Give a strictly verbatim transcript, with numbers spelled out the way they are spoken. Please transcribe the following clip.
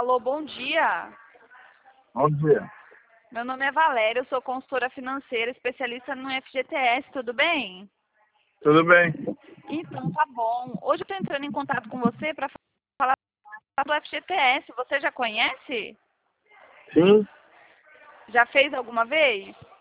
Alô, bom dia. Bom dia. Meu nome é Valéria, eu sou consultora financeira, especialista no F G T S, tudo bem? Tudo bem? Então, tá bom. Hoje eu estou entrando em contato com você para falar do F G T S. Você já conhece? Sim, Já fez alguma vez?